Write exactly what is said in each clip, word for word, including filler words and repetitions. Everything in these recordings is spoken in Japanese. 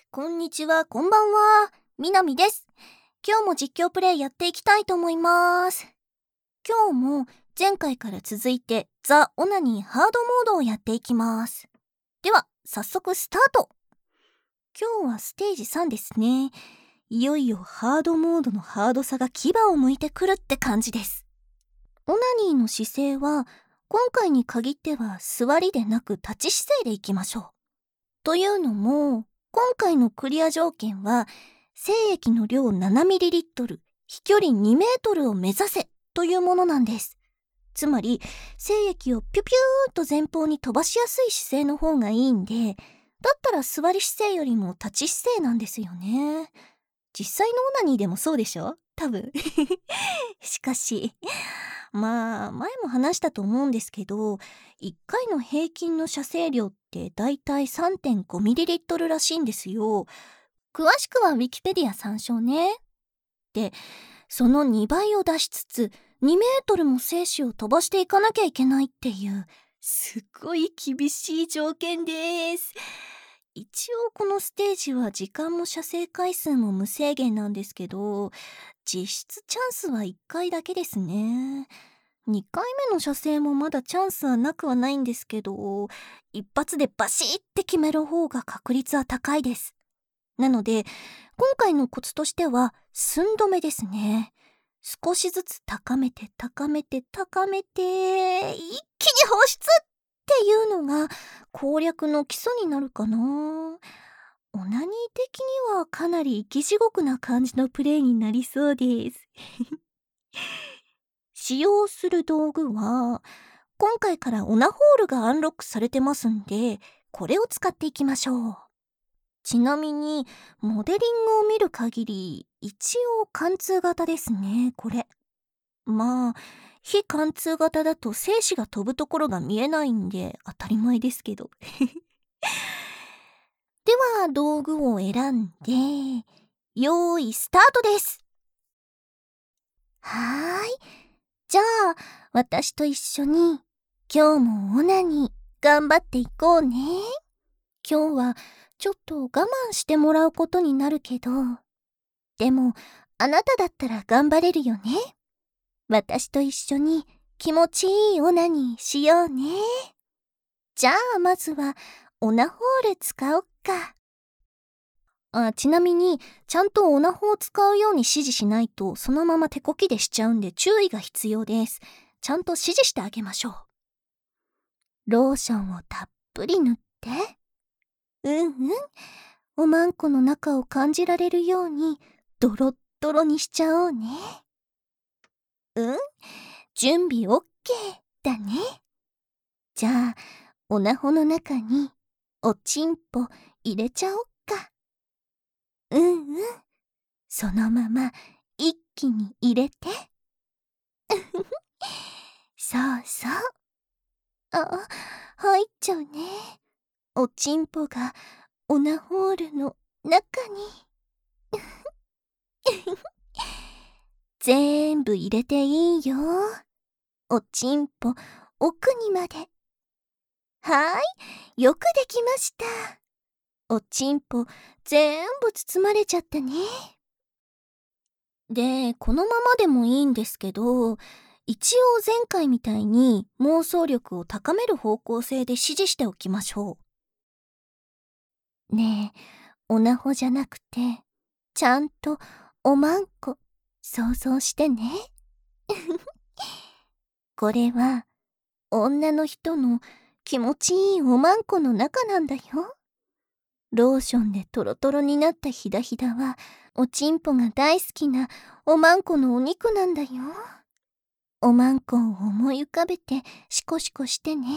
こんにちは、こんばんは。みなみです。今日も実況プレイやっていきたいと思います。今日も前回から続いてザ・オナニーハードモードをやっていきます。では、早速スタート。今日はステージさんですね。いよいよハードモードのハードさが牙を向いてくるって感じです。オナニーの姿勢は今回に限っては座りでなく立ち姿勢でいきましょう。というのも、今回のクリア条件は精液の量 ななミリリットル、飛距離にメートルを目指せというものなんです。つまり精液をピュピューっと前方に飛ばしやすい姿勢の方がいいんで、だったら座り姿勢よりも立ち姿勢なんですよね。実際のオナニーでもそうでしょ？多分しかしまあ前も話したと思うんですけど、いっかいの平均の射精量ってだいたい さんてんごミリリットルらしいんですよ。詳しくは Wikipedia 参照ね。で、そのにばいを出しつつにメートルも精子を飛ばしていかなきゃいけないっていうすっごい厳しい条件です。一応このステージは時間も射精回数も無制限なんですけど、実質チャンスはいっかいだけですね。にかいめの射精もまだチャンスはなくはないんですけど、一発でバシッって決める方が確率は高いです。なので今回のコツとしては寸止めですね。少しずつ高めて高めて高めて一気に放出っていうのが攻略の基礎になるかな。オナニー的にはかなり生き地獄な感じのプレイになりそうです使用する道具は今回からオナホールがアンロックされてますんで、これを使っていきましょう。ちなみにモデリングを見る限り一応貫通型ですね、これ。まあ非貫通型だと精子が飛ぶところが見えないんで当たり前ですけどでは道具を選んでよーいスタートです。はーい、じゃあ私と一緒に今日もオナニー頑張っていこうね。今日はちょっと我慢してもらうことになるけど、でもあなただったら頑張れるよね。私と一緒に気持ちいいオナニーしようね。じゃあまずはオナホール使おっか。あ、ちなみにちゃんとオナホを使うように指示しないとそのまま手こきでしちゃうんで注意が必要です。ちゃんと指示してあげましょう。ローションをたっぷり塗って、うんうん、おまんこの中を感じられるようにドロッドロにしちゃおうね。うん、準備 オーケー だね。じゃあオナホの中におちんぽ入れちゃおっか。うんうん、そのまま一気に入れてそうそう。あ、入っちゃうね。おちんぽがオナホールの中に全部入れていいよ。おちんぽ奥にまで。はーい、よくできました。おちんぽ全部包まれちゃったね。で、このままでもいいんですけど、一応前回みたいに妄想力を高める方向性で指示しておきましょう。ねえ、オナホじゃなくて、ちゃんとおまんこ想像してね。これは女の人の気持ちいいおまんこの中なんだよ。ローションでトロトロになったひだひだはおちんぽが大好きなおまんこのお肉なんだよ。おまんこを思い浮かべてシコシコしてね。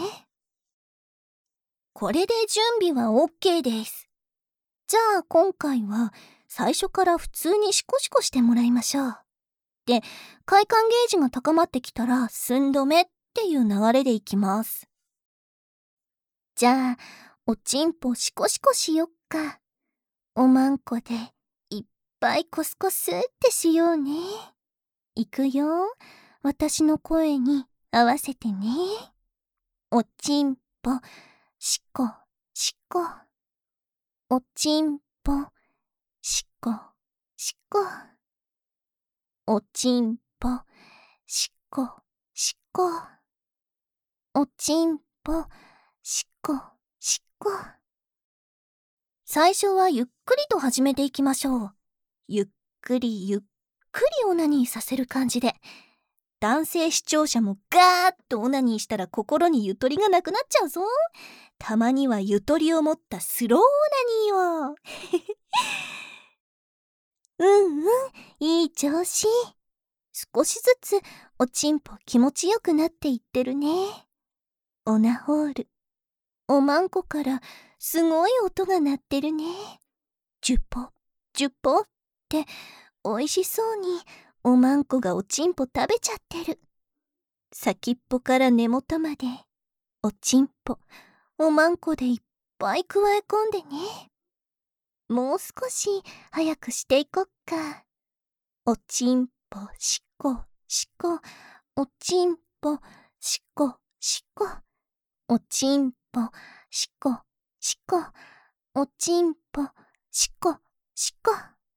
これで準備は オーケー です。じゃあ今回は最初から普通にシコシコしてもらいましょう。で、快感ゲージが高まってきたら寸止めっていう流れでいきます。じゃあおちんぽシコシコしよっか。おまんこでいっぱいコスコスってしようね。いくよ。私の声に合わせてね。おちんぽシコシコ。おちんぽ、しこ、しこ。おちんぽ、しこ、しこ。おちんぽ、しこ、しこ。最初はゆっくりと始めていきましょう。ゆっくりゆっくりオナニーさせる感じで。男性視聴者もガーッとオナニーしたら心にゆとりがなくなっちゃうぞ。たまにはゆとりを持ったスローオナニーを。うんうん、いい調子。少しずつおちんぽ気持ちよくなっていってるね。オナホール。おまんこからすごい音が鳴ってるね。ジュポ、ジュポっておいしそうにおまんこがおちんぽ食べちゃってる。先っぽから根元までおちんぽ、おまんこでいっぱい加え込んでね。もう少し早くしていこっか。おちんぽしこしこ、おちんぽしこしこ、おちんぽしこしこ、おちんぽしこしこ。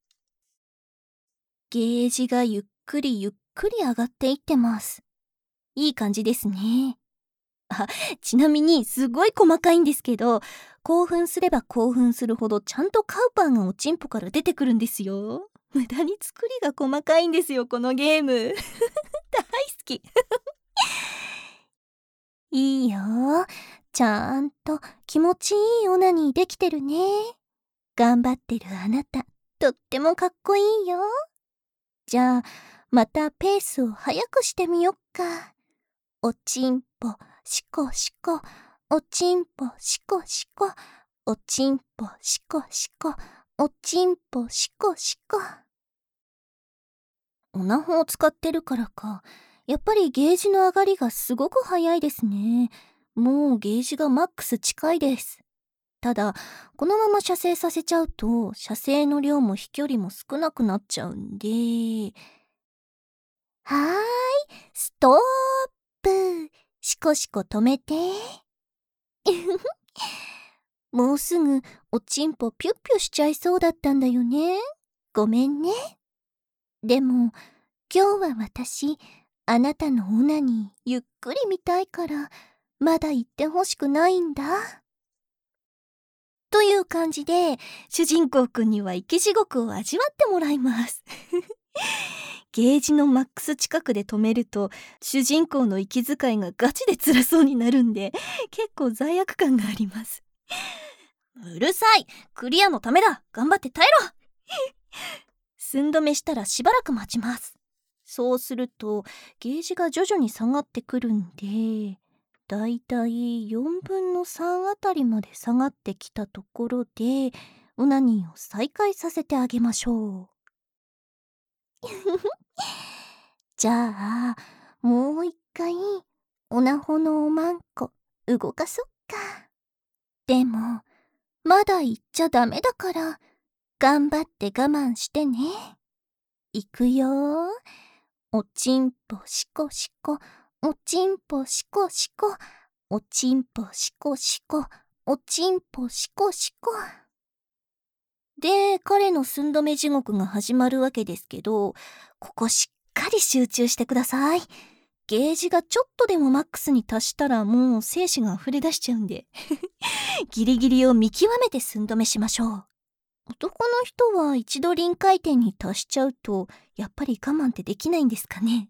ゲージがゆっくりゆっくり上がっていってます。いい感じですね。あ、ちなみにすごい細かいんですけど、興奮すれば興奮するほどちゃんとカウパーがおちんぽから出てくるんですよ。無駄に作りが細かいんですよ、このゲーム。大好き。いいよ。ちゃんと気持ちいいオナニーできてるね。頑張ってるあなた、とってもかっこいいよ。じゃあ、またペースを速くしてみよっか。おちんぽ、しこしこ、おちんぽ、しこしこ、おちんぽ、しこしこ、おちんぽ、しこしこ。オナホを使ってるからか、やっぱりゲージの上がりがすごく早いですね。もうゲージがマックス近いです。ただ、このまま射精させちゃうと、射精の量も飛距離も少なくなっちゃうんで。はーい、ストップ。しこしこ止めて。もうすぐおちんぽピュッピュしちゃいそうだったんだよね。ごめんね。でも、今日は私、あなたのオナニーゆっくり見たいから、まだ言ってほしくないんだ。という感じで、主人公くんには生き地獄を味わってもらいます。ゲージのマックス近くで止めると、主人公の息遣いがガチで辛そうになるんで、結構罪悪感があります。うるさい、クリアのためだ、頑張って耐えろ。寸止めしたらしばらく待ちます。そうするとゲージが徐々に下がってくるんで、だいたいよんぶんのさんあたりまで下がってきたところで、オナニーを再開させてあげましょう。じゃあ、もう一回、オナホのおまんこ、動かそっか。でも、まだ言っちゃダメだから、頑張って我慢してね。いくよー。おちんぽしこしこ、おちんぽしこしこ、おちんぽしこしこ、おちんぽしこしこ。で、彼の寸止め地獄が始まるわけですけど、ここしっかり集中してください。ゲージがちょっとでもマックスに達したらもう精子が溢れ出しちゃうんでギリギリを見極めて寸止めしましょう。男の人は一度臨界点に達しちゃうとやっぱり我慢ってできないんですかね。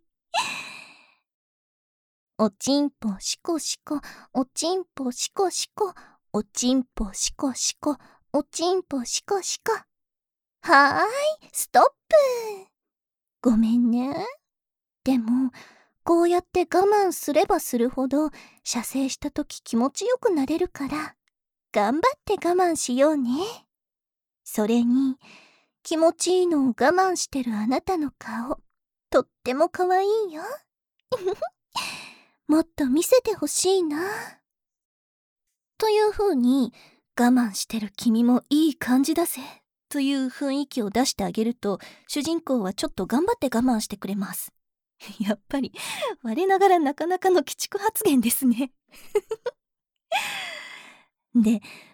おちんぽしこしこ、おちんぽしこしこ、おちんぽしこしこ、おちんぽしこしこ。はーい、ストップ。ごめんね。でもこうやって我慢すればするほど射精した時気持ちよくなれるから、頑張って我慢しようね。それに気持ちいいのを我慢してるあなたの顔、とっても可愛いよ。もっと見せてほしいな。という風に、我慢してる君もいい感じだぜという雰囲気を出してあげると、主人公はちょっと頑張って我慢してくれます。やっぱり我ながらなかなかの鬼畜発言ですね。で、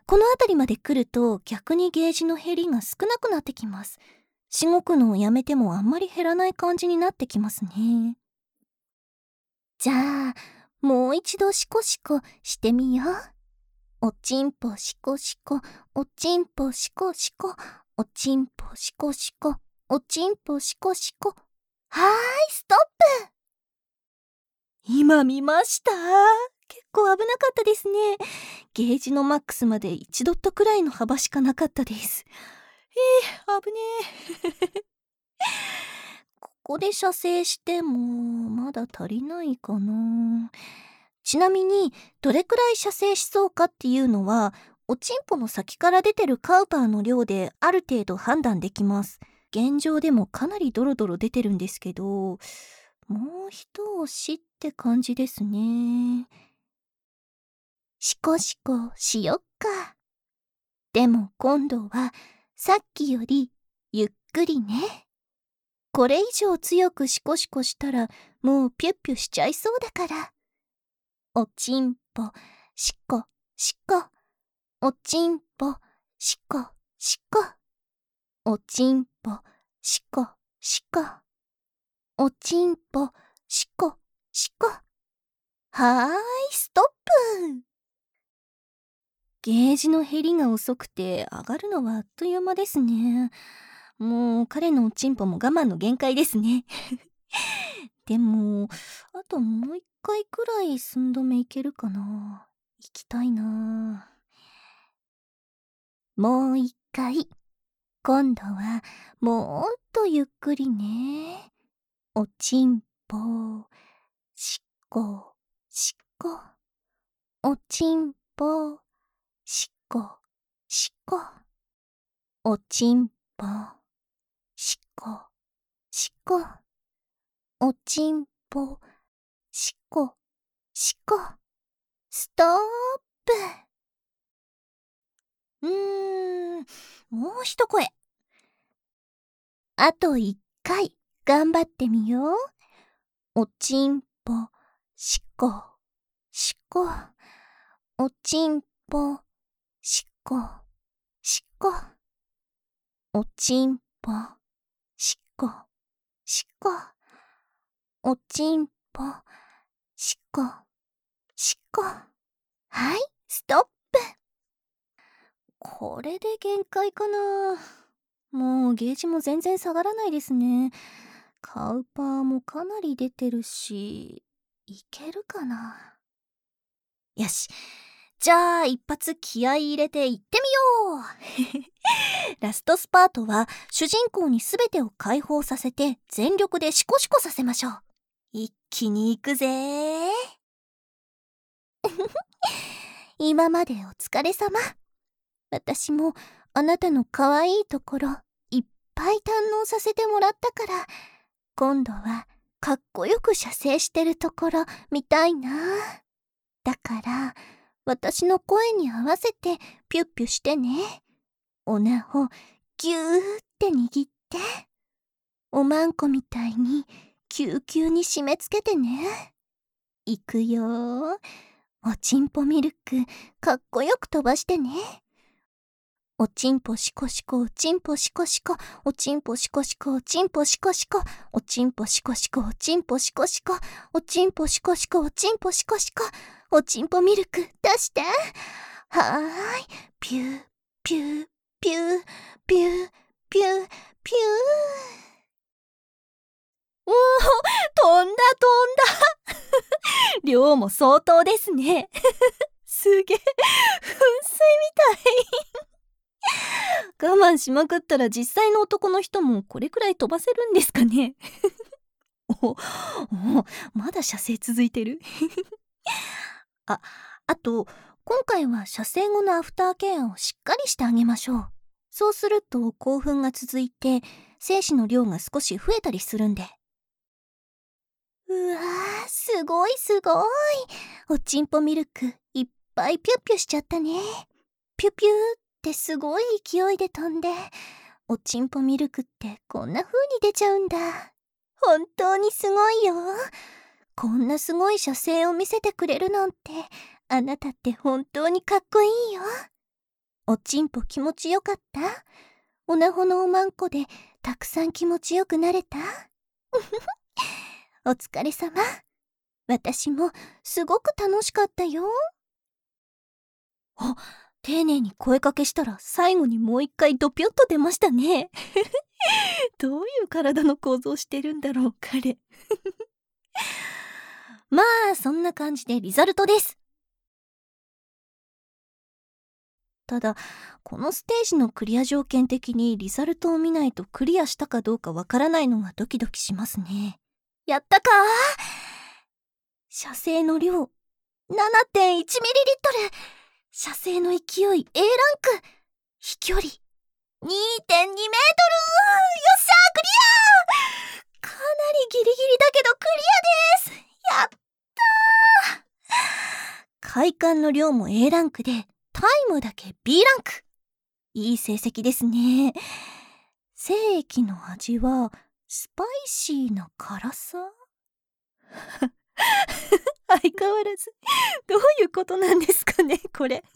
この辺りまで来ると逆にゲージの減りが少なくなってきます。しごくのをやめてもあんまり減らない感じになってきますね。じゃあ、もう一度シコシコしてみよう。おちんぽシコシコ、おちんぽシコシコ、おちんぽシコシコ、おちんぽシコシコ。はーい、ストップ。今見ました？結構危なかったですね。ゲージのマックスまでいちドットくらいの幅しかなかったです。えー、危ねえ。ここで射精してもまだ足りないかな。ちなみにどれくらい射精しそうかっていうのはおちんぽの先から出てるカウパーの量である程度判断できます。現状でもかなりドロドロ出てるんですけど、もう一押しって感じですね。シコシコしよっか。でも今度はさっきよりゆっくりね。これ以上強くシコシコしたらもうピュッピュしちゃいそうだから。おちんぽシコシコ、おちんぽシコシコ、おちんぽシコシコ、おちんぽシコシコ。はーい、ストップ。ゲージの減りが遅くて上がるのはあっという間ですね。もう彼のおちんぽも我慢の限界ですね。でもあともう一回くらい寸止めいけるかな。行きたいな。もう一回。今度はもっとゆっくりね。おちんぽしこしこ、おちんぽしこしこ、おちんぽしこしこ、おちんぽしこしこ。ストップ。うーん、もう一声。あと一回頑張ってみよう。おちんぽしこしこ、おちんぽしこしこ、おちんぽしこしこ、おちんぽしこしこ。はい、ストップ。これで限界かな。もうゲージも全然下がらないですね。カウパーもかなり出てるし、いけるかな。よし。じゃあ一発気合い入れていってみよう。ラストスパートは主人公に全てを解放させて全力でシコシコさせましょう。一気に行くぜ。今までお疲れ様。私もあなたの可愛いところいっぱい堪能させてもらったから、今度はかっこよく射精してるところ見たいな。だから私の声に合わせてピュッピュしてね。おなほぎゅーって握って、おまんこみたいにぎゅうぎゅうに締め付けてね。いくよー。おちんぽミルクかっこよく飛ばしてね。おちんぽシコシコ、おちんぽシコシコ、おちんぽシコシコ、おちんぽシコシコ、おちんぽシコシコ、おちんぽシコシコ、おちんぽシコシコ、おちんぽシコシコ、おちんぽミルク出して。はーい、ピューピューピューピューピューピュー。おー、飛んだ飛んだ。量も相当ですね。すげえ、噴水みたい。我慢しまくったら実際の男の人もこれくらい飛ばせるんですかね。おお、まだ射精続いてる。あ、あと今回は射精後のアフターケアをしっかりしてあげましょう。そうすると興奮が続いて精子の量が少し増えたりするんで。うわー、すごいすごい。おちんぽミルクいっぱいピュッピュしちゃったね。ピュピューってすごい勢いで飛んで、おちんぽミルクってこんな風に出ちゃうんだ。本当にすごいよ。こんなすごい射精を見せてくれるなんて、あなたって本当にかっこいいよ。 おちんぽ気持ちよかった？おなほのおまんこでたくさん気持ちよくなれた？お疲れ様。私もすごく楽しかったよ。あ、丁寧に声かけしたら最後にもう一回ドピョッと出ましたね。どういう体の構造してるんだろう彼。まあそんな感じでリザルトです。ただこのステージのクリア条件的にリザルトを見ないとクリアしたかどうかわからないのがドキドキしますね。やったか？射精の量 ななてんいちミリリットル、射精の勢い エー ランク、飛距離 にてんにメートル。よっしゃー、クリア！かなりギリギリだけどクリアです。やったー。快感の量も エー ランクでタイムだけ ビー ランク。いい成績ですね。精液の味はスパイシーな辛さ？相変わらずどういうことなんですかねこれ。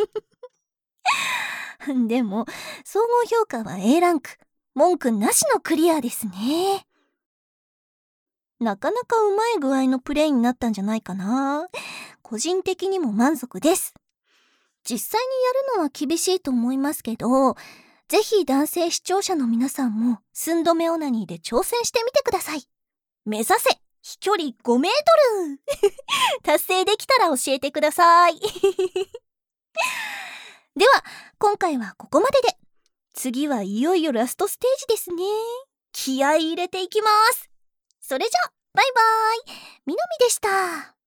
でも総合評価は エー ランク、文句なしのクリアですね。なかなかうまい具合のプレイになったんじゃないかな。個人的にも満足です。実際にやるのは厳しいと思いますけど、ぜひ男性視聴者の皆さんも寸止めオナニーで挑戦してみてください。目指せ飛距離ごメートル。達成できたら教えてください。では今回はここまでで、次はいよいよラストステージですね。気合い入れていきます。それじゃバイバーイ。みなみでした。